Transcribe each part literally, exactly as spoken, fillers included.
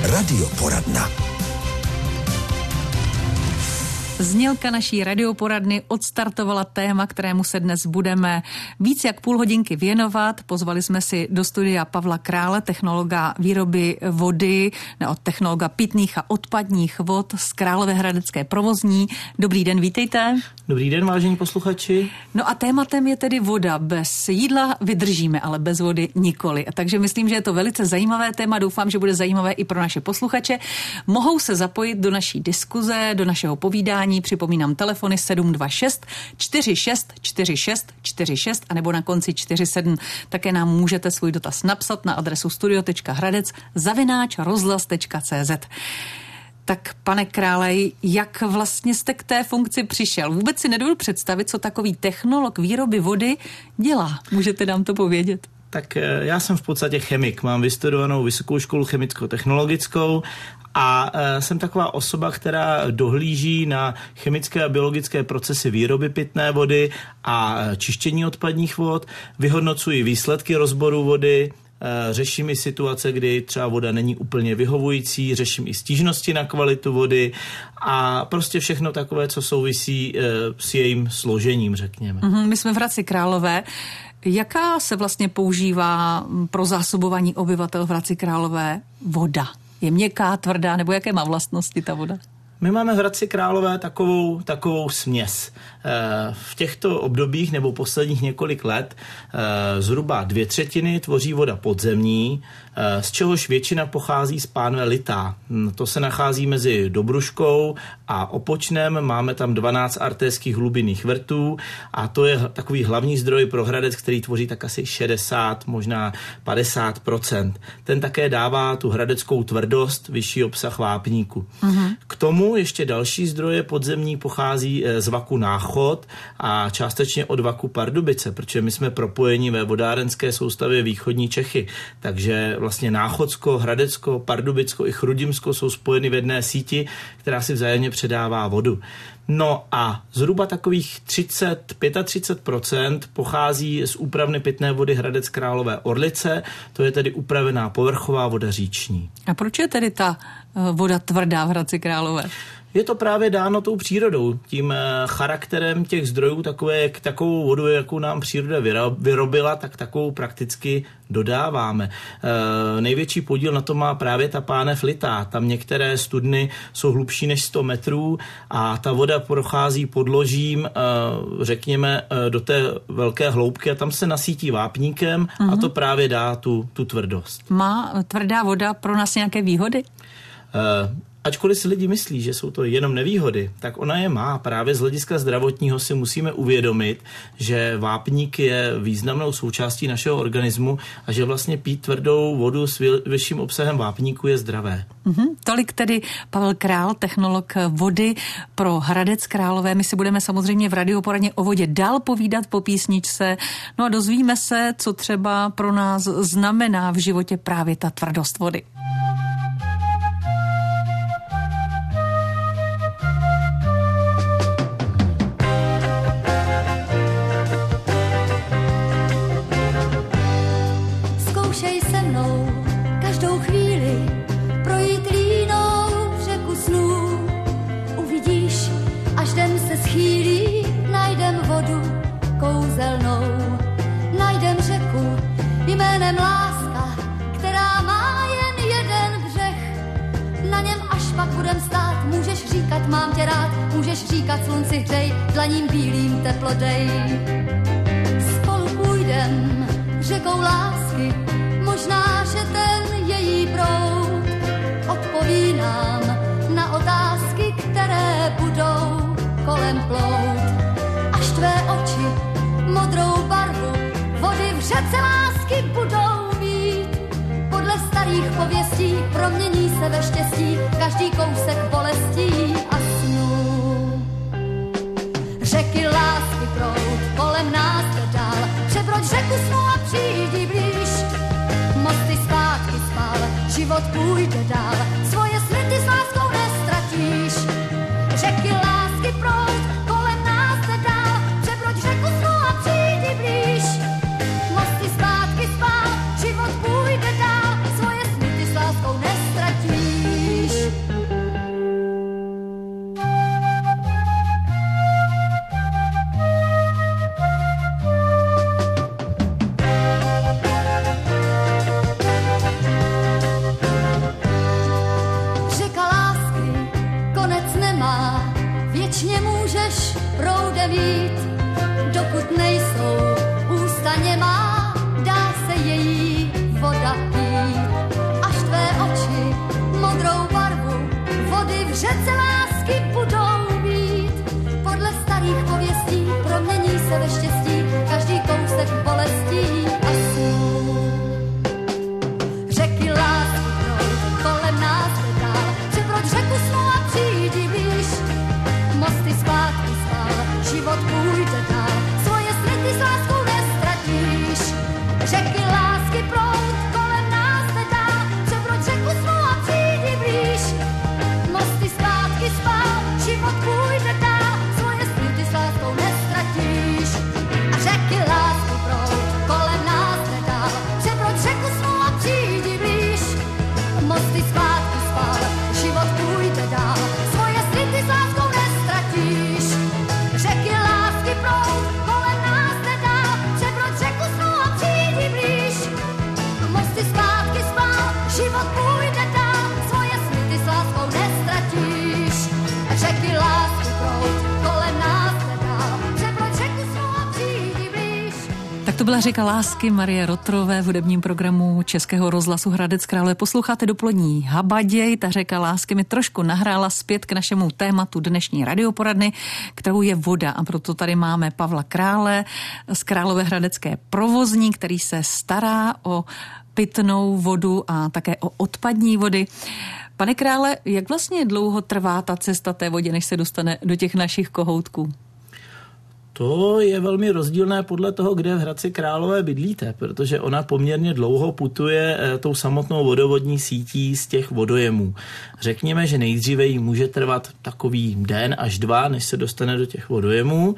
Radioporadna. Znělka naší radioporadny odstartovala téma, kterému se dnes budeme víc jak půl hodinky věnovat. Pozvali jsme si do studia Pavla Krále, technologa výroby vody, ne, technologa pitných a odpadních vod z Královéhradecké provozní. Dobrý den, vítejte. Dobrý den, vážení posluchači. No a tématem je tedy voda. Bez jídla vydržíme, ale bez vody nikoli. Takže myslím, že je to velice zajímavé téma. Doufám, že bude zajímavé i pro naše posluchače. Mohou se zapojit do naší diskuze, do našeho povídání. Připomínám telefony sedm dva šest čtyři šest čtyři šest čtyři šest a nebo na konci čtyři sedm. Také nám můžete svůj dotaz napsat na adresu studio tečka hradec zavináč rozhlas tečka cé zet. Tak pane Krále, jak vlastně jste k té funkci přišel? Vůbec si nedovedu představit, co takový technolog výroby vody dělá. Můžete nám to povědět? Tak já jsem v podstatě chemik. Mám vystudovanou vysokou školu chemicko-technologickou a jsem taková osoba, která dohlíží na chemické a biologické procesy výroby pitné vody a čištění odpadních vod, vyhodnocuji výsledky rozboru vody, řeším i situace, kdy třeba voda není úplně vyhovující, řeším i stížnosti na kvalitu vody a prostě všechno takové, co souvisí s jejím složením, řekněme. My jsme v Hradci Králové. Jaká se vlastně používá pro zásobování obyvatel v Hradci Králové voda? Je měkká, tvrdá, nebo jaké má vlastnosti ta voda? My máme v Hradci Králové takovou, takovou směs. V těchto obdobích nebo posledních několik let zhruba dvě třetiny tvoří voda podzemní, z čehož většina pochází z pánve Litá. To se nachází mezi Dobruškou a Opočnem, máme tam dvanáct artéských hlubinných vrtů a to je takový hlavní zdroj pro Hradec, který tvoří tak asi šedesát, možná padesát procent. Ten také dává tu hradeckou tvrdost, vyšší obsah vápníku. Mm-hmm. K tomu ještě další zdroje podzemní pochází z vaku Náchod a částečně od vaku Pardubice, protože my jsme propojeni ve vodárenské soustavě východní Čechy, takže vlastně Náchodsko, Hradecko, Pardubicko i Chrudimsko jsou spojeny v jedné síti, která si vzájemně předává vodu. No a zhruba takových třicet až třicet pět procent pochází z úpravny pitné vody Hradec Králové Orlice, to je tedy upravená povrchová voda říční. A proč je tedy ta voda tvrdá v Hradci Králové? Je to právě dáno tou přírodou, tím charakterem těch zdrojů, takové, jak takovou vodu, jakou nám příroda vyrobila, tak takovou prakticky dodáváme. E, největší podíl na to má právě ta pánev Litá. Tam některé studny jsou hlubší než sto metrů a ta voda prochází podložím, e, řekněme, e, do té velké hloubky a tam se nasítí vápníkem mm-hmm. a to právě dá tu, tu tvrdost. Má tvrdá voda pro nás nějaké výhody? E, Ačkoliv si lidi myslí, že jsou to jenom nevýhody, tak ona je má. Právě z hlediska zdravotního si musíme uvědomit, že vápník je významnou součástí našeho organismu a že vlastně pít tvrdou vodu s vyšším obsahem vápníku je zdravé. Mm-hmm. Tolik tedy Pavel Král, technolog vody pro Hradec Králové. My si budeme samozřejmě v radioporadně o vodě dál povídat po písničce. No a dozvíme se, co třeba pro nás znamená v životě právě ta tvrdost vody. Najdem řeku jménem láska, která má jen jeden břeh. Na něm až pak budem stát, můžeš říkat mám tě rád, můžeš říkat slunci hřej, dlaním bílým teplo dej. Spolu půjdem řekou lásky, možná, že ten její proud odpoví nám na otázky, které budou kolem plout. Až tvé oči modrou barvu vody v řece lásky budou mít. Podle starých pověstí promění se ve štěstí každý kousek bolestí a snů. Řeky lásky proud kolem nás jde dál, přebroď řeku snů a přijdi blíž. Mosty zpátky spál, život půjde dál, svoje sny ty s láskou nestratíš. Řeky lásky proud kolem nás jde dál, přebroď řeku snů a přijdi blíž. Mosty zpátky spál, život půjde dál, svoje sny ty s láskou nestratíš. přece lásky budou mít. Podle starých pověstí promění se ve štěstí každý kousek bolestí a snů. Řeky lásky proud kolem nás jde dál, přeproď řeku snů a přijdi blíž. Mosty zpátky stál, život půjde dál, svoje sny ty s láskou nestratíš. Řeky lásky proud kolem nás jde dál, přeproď řeku snů a přijdi blíž. Mosty zpátky spál, život půjde dál, svoje sny ty s láskou nestratíš. A řeky lásky proud kolem nás jde dál, přeproď řeku snů a přijdi blíž. Mosty zpátky spál, život půjde dál, svoje sny ty s láskou nestratíš. Řeky lásky proud kolem nás jde dál, přeproď řeku snů a přijdi blíž. Mosty zpátky spál, život půjde dál, svoje sny ty s láskou nestratíš. Řeky lásky proud kolem nás jde dál, přeproď řeku snů a přijdi blíž. Tak to byla Řeka lásky Marie Rotrové v hudebním programu Českého rozhlasu Hradec Králové. Posloucháte dopolední Habaděj. Ta Řeka lásky mi trošku nahrála zpět k našemu tématu dnešní radioporadny, kterou je voda. A proto tady máme Pavla Krále z Královéhradecké provozní, který se stará o pitnou vodu a také o odpadní vody. Pane Krále, jak vlastně dlouho trvá ta cesta té vodě, než se dostane do těch našich kohoutků? To je velmi rozdílné podle toho, kde v Hradci Králové bydlíte, protože ona poměrně dlouho putuje tou samotnou vodovodní sítí z těch vodojemů. Řekněme, že nejdříve jí může trvat takový den až dva, než se dostane do těch vodojemů,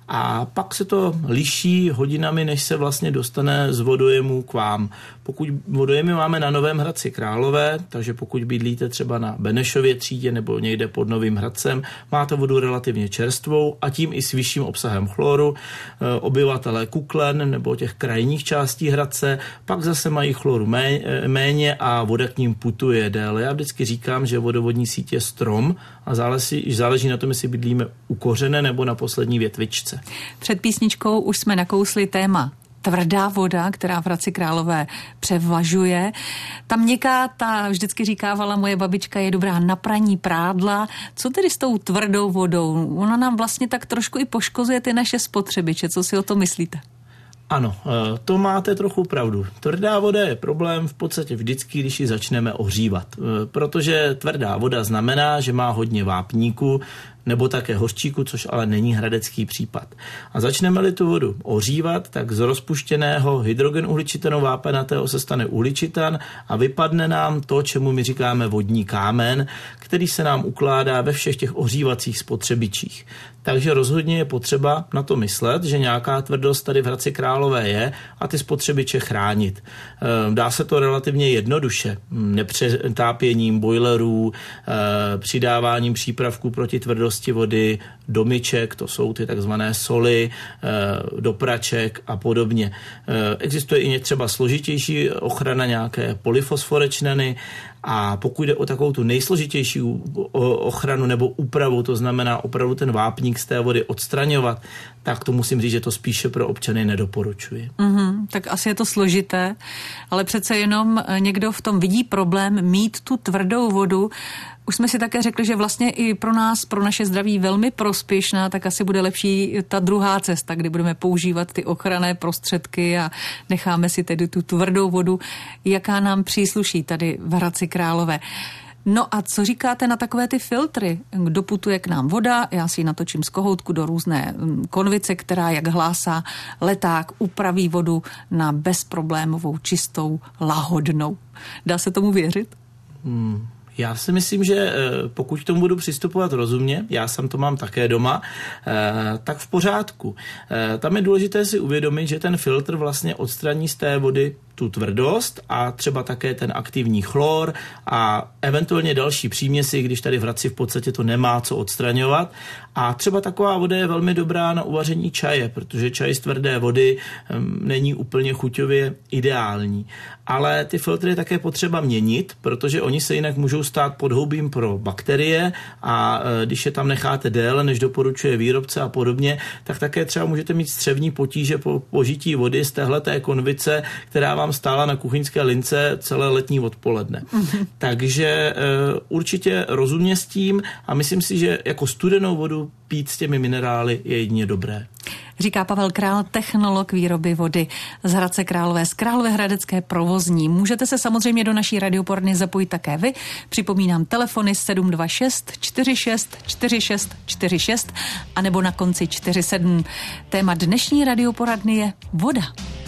a pak se to liší hodinami, než se vlastně dostane z vodojemů k vám. Pokud vodojemy máme na Novém Hradci Králové, takže pokud bydlíte třeba na Benešově třídě nebo někde pod Novým Hradcem, máte vodu relativně čerstvou a tím i s vyšším obsahem chloru. Obyvatelé Kuklen nebo těch krajních částí Hradce pak zase mají chloru méně a voda k ním putuje déle. Já vždycky říkám, že vodovodní sítě je strom a záleží, záleží na tom, jestli bydlíme u kořene nebo na poslední větvičce. Před písničkou už jsme nakousli téma tvrdá voda, která v Hradci Králové převažuje. Ta měkká, ta vždycky říkávala moje babička, je dobrá na praní prádla. Co tedy s tou tvrdou vodou? Ona nám vlastně tak trošku i poškozuje ty naše spotřebiče. Co si o to myslíte? Ano, to máte trochu pravdu. Tvrdá voda je problém v podstatě vždycky, když ji začneme ohřívat. Protože tvrdá voda znamená, že má hodně vápníku, nebo také hořčíku, což ale není hradecký případ. A začneme-li tu vodu ohřívat, tak z rozpuštěného hydrogen uhličitanu vápenatého se stane uhličitan a vypadne nám to, čemu my říkáme vodní kámen, který se nám ukládá ve všech těch ohřívacích spotřebičích. Takže rozhodně je potřeba na to myslet, že nějaká tvrdost tady v Hradci Králové je a ty spotřebiče chránit. Dá se to relativně jednoduše. Nepřetápěním bojlerů, přidáváním přípravků proti tvrdosti vody, do myček, to jsou ty takzvané soli, do praček a podobně. Existuje i třeba složitější ochrana, nějaké polyfosforečnany, a pokud jde o takovou tu nejsložitější ochranu nebo úpravu, to znamená opravdu ten vápník z té vody odstraňovat, tak to musím říct, že to spíše pro občany nedoporučuji. Mm-hmm, tak asi je to složité, ale přece jenom někdo v tom vidí problém mít tu tvrdou vodu. Už jsme si také řekli, že vlastně i pro nás, pro naše zdraví velmi prospěšná, tak asi bude lepší ta druhá cesta, kdy budeme používat ty ochranné prostředky a necháme si tedy tu tvrdou vodu, jaká nám přísluší tady v Hradci Králové. No a co říkáte na takové ty filtry? Doputuje k nám voda, já si ji natočím z kohoutku do různé konvice, která, jak hlásá leták, upraví vodu na bezproblémovou, čistou, lahodnou. Dá se tomu věřit? Hmm. Já si myslím, že pokud k tomu budu přistupovat rozumně, já sám to mám také doma, tak v pořádku. Tam je důležité si uvědomit, že ten filtr vlastně odstraní z té vody tu tvrdost a třeba také ten aktivní chlor a eventuálně další příměsi, když tady v Hradci v podstatě to nemá co odstraňovat. A třeba taková voda je velmi dobrá na uvaření čaje, protože čaj z tvrdé vody není úplně chuťově ideální. Ale ty filtry je také potřeba měnit, protože oni se jinak můžou stát podhoubím pro bakterie a když je tam necháte déle, než doporučuje výrobce a podobně, tak také třeba můžete mít střevní potíže po požití vody z téhleté konvice, která vám vám stála na kuchyňské lince celé letní odpoledne. Mm-hmm. Takže uh, určitě rozumně s tím a myslím si, že jako studenou vodu pít s těmi minerály je jedině dobré. Říká Pavel Král, technolog výroby vody z Hradce Králové, z Královéhradecké provozní. Můžete se samozřejmě do naší radioporadny zapojit také vy. Připomínám telefony sedm dva šest čtyři šest čtyři šest čtyři šest a nebo na konci čtyři sedm. Téma dnešní radioporadny je voda.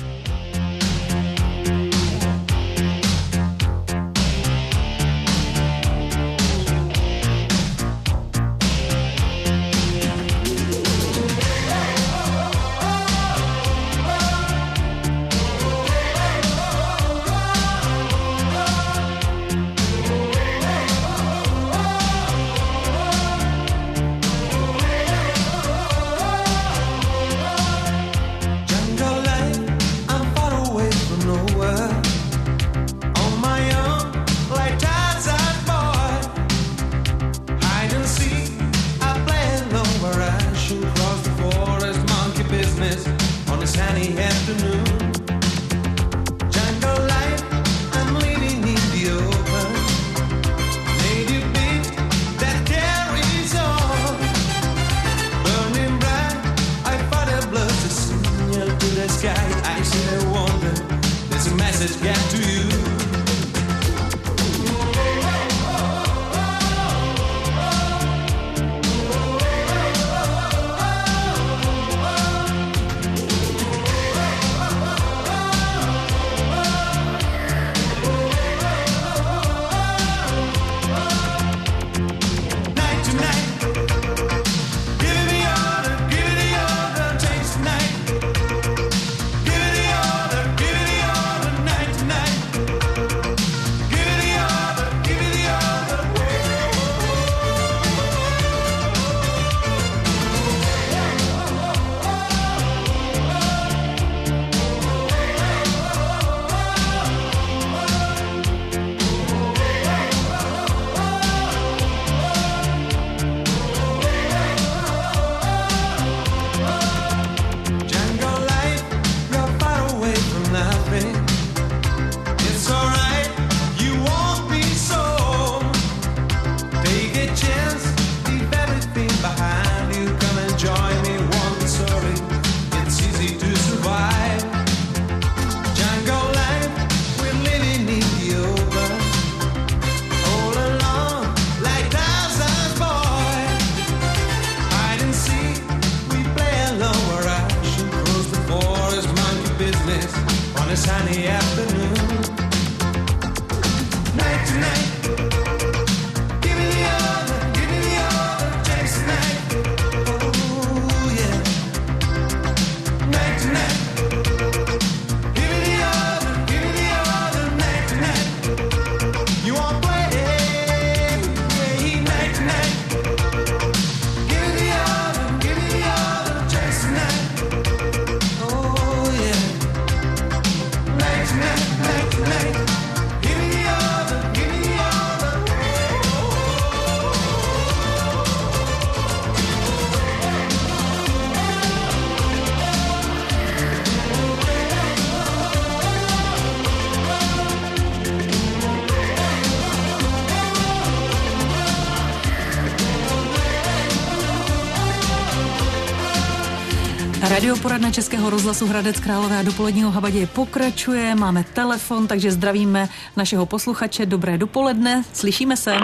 Radioporadna Českého rozhlasu Hradec Králové a dopoledního habaděje pokračuje. Máme telefon, takže zdravíme našeho posluchače. Dobré dopoledne, slyšíme se?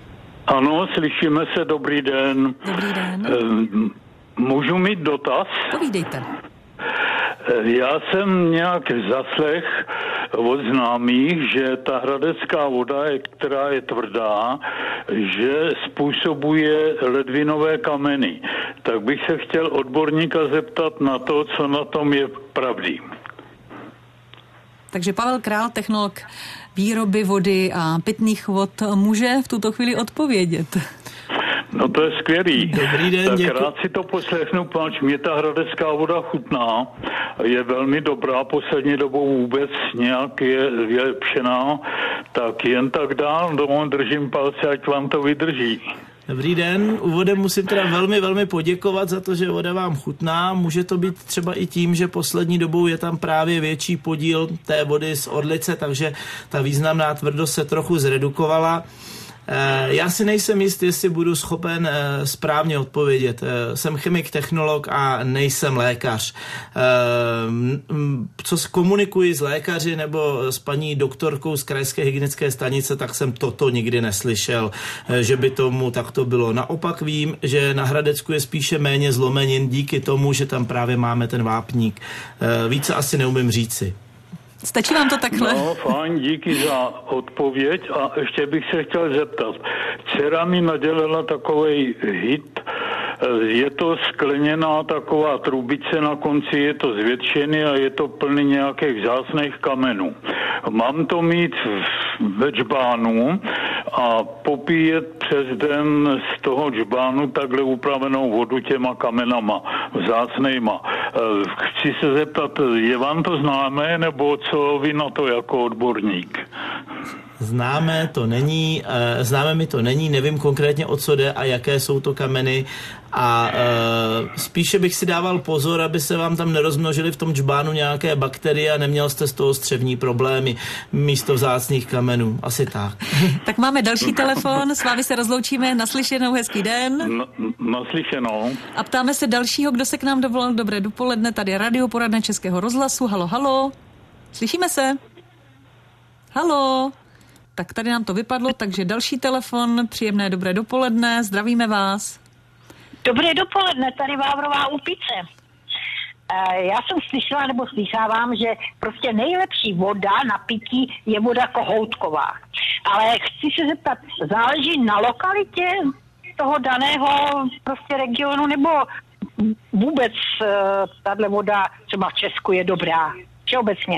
Ano, slyšíme se, dobrý den. Dobrý den. Můžu mít dotaz? Povídejte. Já jsem nějak zaslech od známých, že ta hradecká voda, která je tvrdá, že způsobuje ledvinové kameny. Tak bych se chtěl odborníka zeptat na to, co na tom je pravdy. Takže Pavel Král, technolog výroby vody a pitných vod, může v tuto chvíli odpovědět. No to je skvělý. Dobrý den, tak děkuji. rád si to poslechnu, páč, mě ta hradecká voda chutná, je velmi dobrá, poslední dobou vůbec nějak je vylepšená, tak jen tak dál, domů držím palce, ať vám to vydrží. Dobrý den, úvodem musím teda velmi, velmi poděkovat za to, že voda vám chutná. Může to být třeba i tím, že poslední dobou je tam právě větší podíl té vody z Orlice, takže ta významná tvrdost se trochu zredukovala. Já si nejsem jist, jestli budu schopen správně odpovědět. Jsem chemik, technolog a nejsem lékař. Co komunikuji s lékaři nebo s paní doktorkou z krajské hygienické stanice, tak jsem toto nikdy neslyšel, že by tomu takto bylo. Naopak vím, že na Hradecku je spíše méně zlomenin díky tomu, že tam právě máme ten vápník. Více asi neumím říci. Stačí vám to takhle? No, fajn, díky za odpověď a ještě bych se chtěl zeptat. Dcera mi nadělala takovej hit, je to skleněná taková trubice, na konci je to zvětšený a je to plný nějakých vzácných kamenů. Mám to mít ve džbánu a popíjet přes den z toho džbánu takhle upravenou vodu těma kamenama vzácnejma. Chci se zeptat, je vám to známé, nebo co vy na to jako odborník? Známe to není, známe mi to není, nevím konkrétně o co jde a jaké jsou to kameny a spíše bych si dával pozor, aby se vám tam nerozmnožily v tom džbánu nějaké bakterie a neměl jste z toho střevní problémy místo vzácných kamenů. Asi tak. Tak máme další telefon, s vámi se rozloučíme, naslyšenou, hezký den. Na, naslyšenou. A ptáme se dalšího, kdo se k nám dovolal. Dobré dopoledne, tady Radio Poradne Českého rozhlasu. Halo, halo. Slyšíme se? Halo. Tak tady nám to vypadlo, takže další telefon, příjemné dobré dopoledne, zdravíme vás. Dobré dopoledne, tady Vávrová Úpice. Já jsem slyšela, nebo slyšávám, že prostě nejlepší voda na pití je voda kohoutková. Ale chci se zeptat, záleží na lokalitě toho daného prostě regionu, nebo vůbec tato voda třeba v Česku je dobrá? Všeobecně.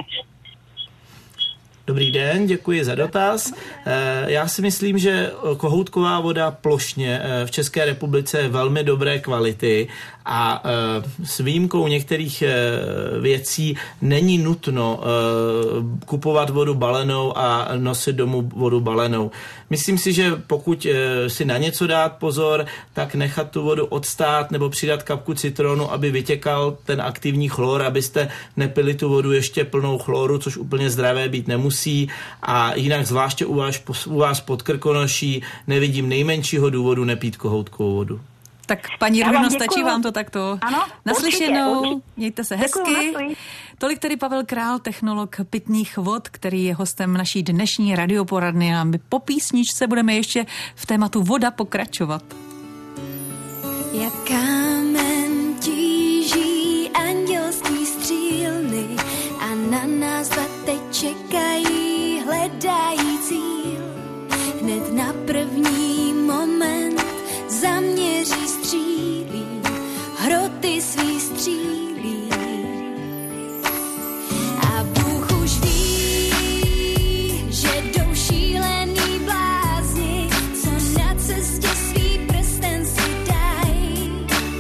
Dobrý den, děkuji za dotaz. Já si myslím, že kohoutková voda plošně v České republice je velmi dobré kvality a s výjimkou některých věcí není nutno kupovat vodu balenou a nosit domů vodu balenou. Myslím si, že pokud si na něco dát pozor, tak nechat tu vodu odstát nebo přidat kapku citronu, aby vytěkal ten aktivní chlor, abyste nepili tu vodu ještě plnou chloru, což úplně zdravé být nemusí. A jinak zvláště u vás, u vás pod Krkonoší nevidím nejmenšího důvodu nepít kohoutkovou vodu. Tak paní Rudino, stačí vám to takto? Ano, naslyšenou, určitě, určitě. Mějte se hezky. Děkuju, tolik tedy Pavel Král, technolog pitných vod, který je hostem naší dnešní radioporadny a my po písničce budeme ještě v tématu voda pokračovat. Jak kámen tíží andělský střílny a na nás dva teď čekají, hledají cíl. Hned na první moment zaměří, střílí, hroty svý střílí. A Bůh už ví, že jdou šílený blázni, co na cestě svý prsten si dají.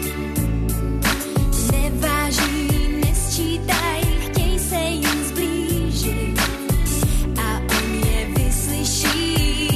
Neváží, nesčítají, chtěj se jim zblížit a on je vyslyší.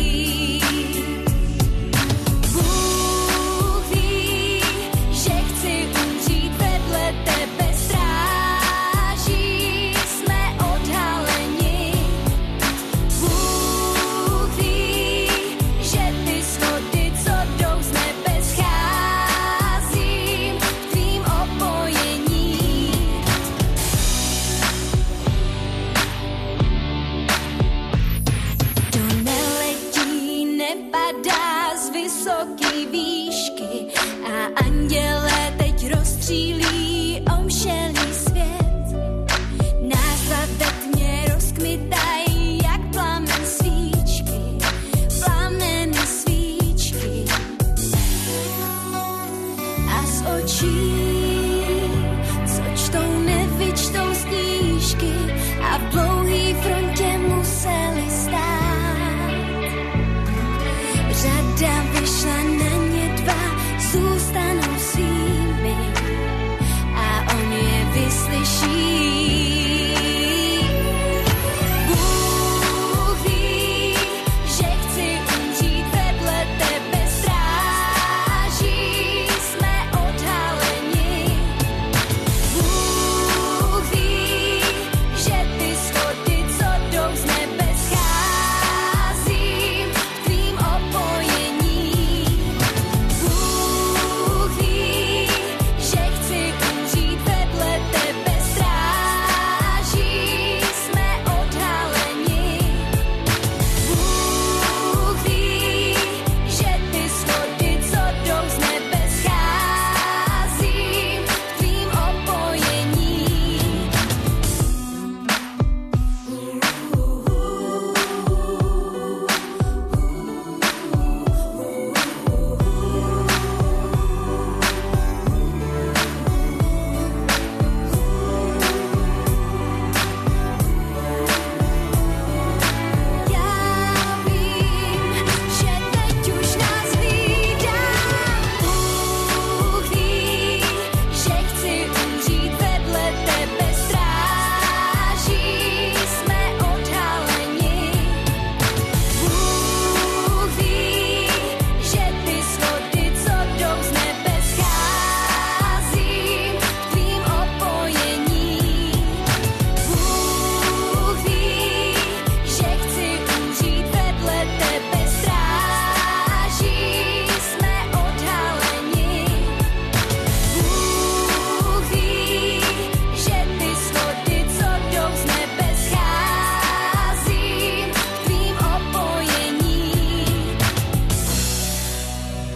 Vysoký výšky a anděle teď rozstřílí omšelý svět. Nás ve tmě rozkmitají jak plamen svíčky, plameny svíčky. A z očí, co čtou, nevyčtou z knížky a v dlouhý frontě museli stát. Řada vyšla na ně dva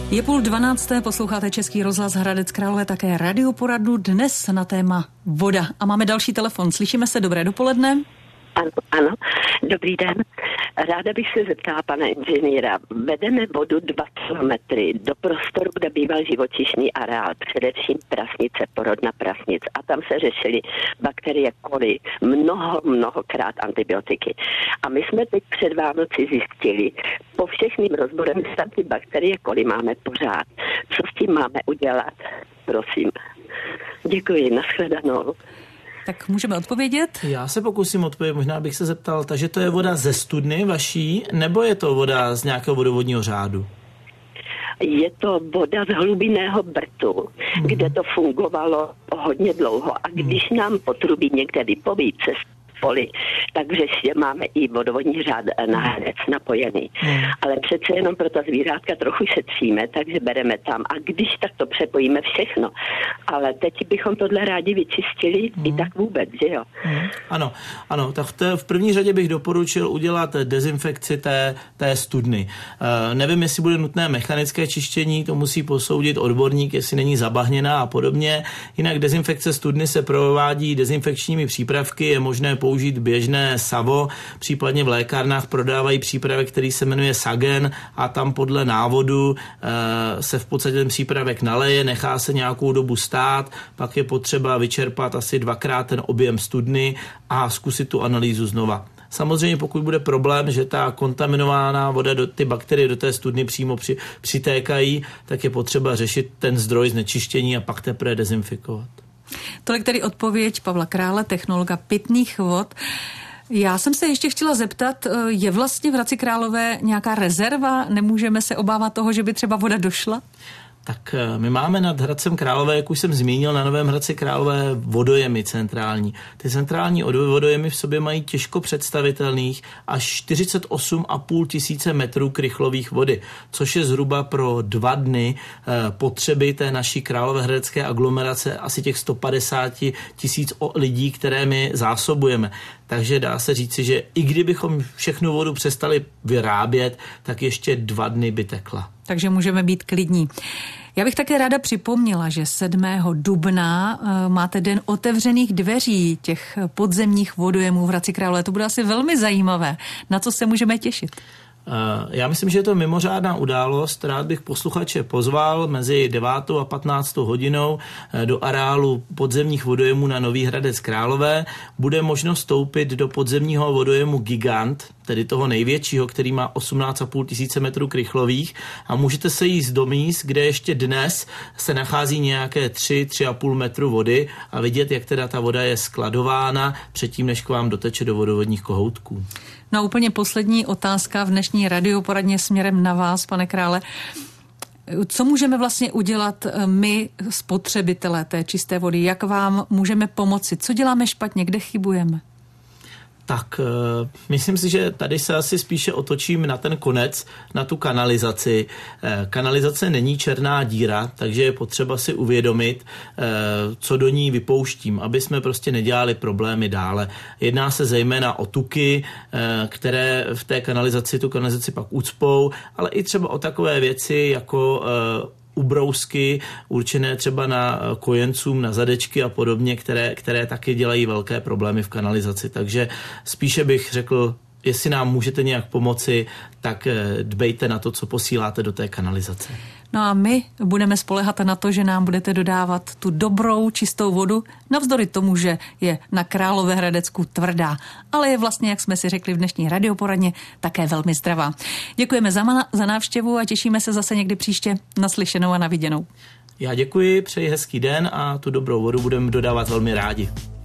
Je půl dvanácté, posloucháte Český rozhlas Hradec Králové, také radioporadnu dnes na téma voda. A máme další telefon. Slyšíme se, dobré dopoledne. Ano, ano, dobrý den. Ráda bych se zeptala pana inženýra. Vedeme vodu dva kilometry do prostoru, kde býval živočišný areál, především prasnice, porodna prasnic. A tam se řešily bakterie coli, mnoho, mnohokrát antibiotiky. A my jsme teď před Vánoci zjistili, po všechným rozborem, že tam ty bakterie coli máme pořád. Co s tím máme udělat? Prosím. Děkuji, nashledanou. Tak můžeme odpovědět? Já se pokusím odpovědět, možná bych se zeptal, takže to je voda ze studny vaší, nebo je to voda z nějakého vodovodního řádu? Je to voda z hlubinného Brtu, hmm. kde to fungovalo hodně dlouho. A když hmm. nám potrubí někde vypoví přes poli, takže ještě máme i vodovodní řád na Hradec napojený. Hmm. Ale přece jenom pro ta zvířátka trochu šetříme, takže bereme tam. A když tak to přepojíme všechno. Ale teď bychom tohle rádi vyčistili hmm. i tak vůbec, že jo? Hmm. Ano, ano, tak v, té, v první řadě bych doporučil udělat dezinfekci té, té studny. E, nevím, jestli bude nutné mechanické čištění, to musí posoudit odborník, jestli není zabahněná a podobně. Jinak dezinfekce studny se provádí dezinfekčními přípravky, je možné použít běžné savo, případně v lékárnách prodávají přípravek, který se jmenuje Sagen a tam podle návodu e, se v podstatě ten přípravek naleje, nechá se nějakou dobu stát, pak je potřeba vyčerpat asi dvakrát ten objem studny a zkusit tu analýzu znova. Samozřejmě pokud bude problém, že ta kontaminovaná voda, do, ty bakterie do té studny přímo při, přitékají, tak je potřeba řešit ten zdroj znečištění a pak teprve dezinfikovat. Tolik tedy odpověď Pavla Krále, technologa pitných vod. Já jsem se ještě chtěla zeptat, je vlastně v Hradci Králové nějaká rezerva? Nemůžeme se obávat toho, že by třeba voda došla? Tak my máme nad Hradcem Králové, jak už jsem zmínil, na Novém Hradci Králové vodojemy centrální. Ty centrální vodojemy v sobě mají těžko představitelných až čtyřicet osm a půl tisíce metrů krychlových vody, což je zhruba pro dva dny potřeby té naší královéhradecké aglomerace asi těch sto padesát tisíc lidí, které my zásobujeme. Takže dá se říci, že i kdybychom všechnu vodu přestali vyrábět, tak ještě dva dny by tekla. Takže můžeme být klidní. Já bych také ráda připomněla, že sedmého dubna máte den otevřených dveří těch podzemních vodojemů v Hradci Králové. To bude asi velmi zajímavé. Na co se můžeme těšit? Já myslím, že je to mimořádná událost. Rád bych posluchače pozval mezi devátou a patnáctou hodinou do areálu podzemních vodojemů na Nový Hradec Králové. Bude možno vstoupit do podzemního vodojemu Gigant, tedy toho největšího, který má osmnáct a půl tisíce metrů krychlových, a můžete se jíst do míst, kde ještě dnes se nachází nějaké tři, tři a půl metru vody a vidět, jak teda ta voda je skladována předtím, než k vám doteče do vodovodních kohoutků. No a úplně poslední otázka v dnešní radioporadně směrem na vás, pane Krále. Co můžeme vlastně udělat my, spotřebitelé té čisté vody? Jak vám můžeme pomoci? Co děláme špatně? Kde chybujeme? Tak uh, myslím si, že tady se asi spíše otočím na ten konec, na tu kanalizaci. Uh, kanalizace není černá díra, takže je potřeba si uvědomit, uh, co do ní vypouštím, aby jsme prostě nedělali problémy dále. Jedná se zejména o tuky, uh, které v té kanalizaci tu kanalizaci pak ucpou, ale i třeba o takové věci jako uh, ubrousky určené třeba na kojencům, na zadečky a podobně, které, které taky dělají velké problémy v kanalizaci. Takže spíše bych řekl, jestli nám můžete nějak pomoci, tak dbejte na to, co posíláte do té kanalizace. No a my budeme spoléhat na to, že nám budete dodávat tu dobrou, čistou vodu, navzdory tomu, že je na Královéhradecku tvrdá, ale je vlastně, jak jsme si řekli v dnešní radioporadně, také velmi zdravá. Děkujeme za, ma- za návštěvu a těšíme se zase někdy příště naslyšenou a naviděnou. Já děkuji, přeji hezký den a tu dobrou vodu budeme dodávat velmi rádi.